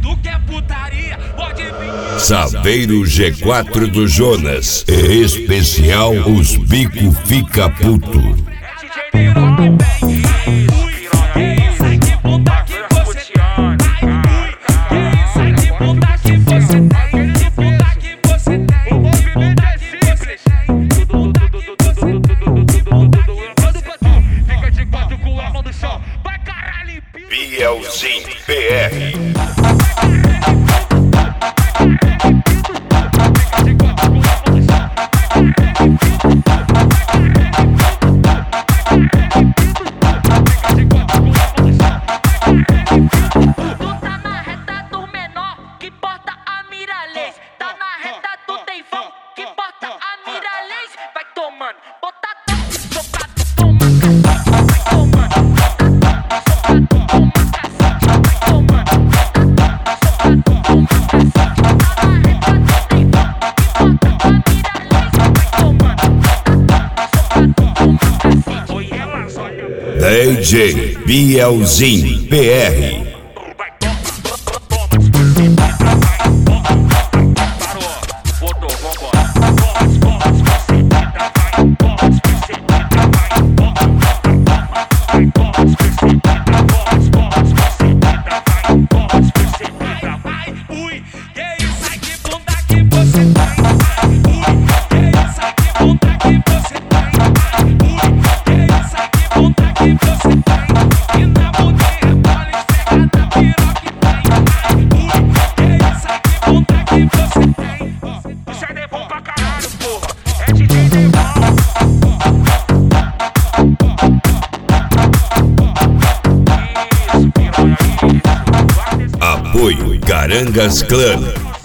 Tu quer putaria, pode vir. Saveiro G4 do Jonas, especial Os Bico Fica Puto. Bielzinho PR. DJ Bielzinho PR. Apoio Garangas Clan.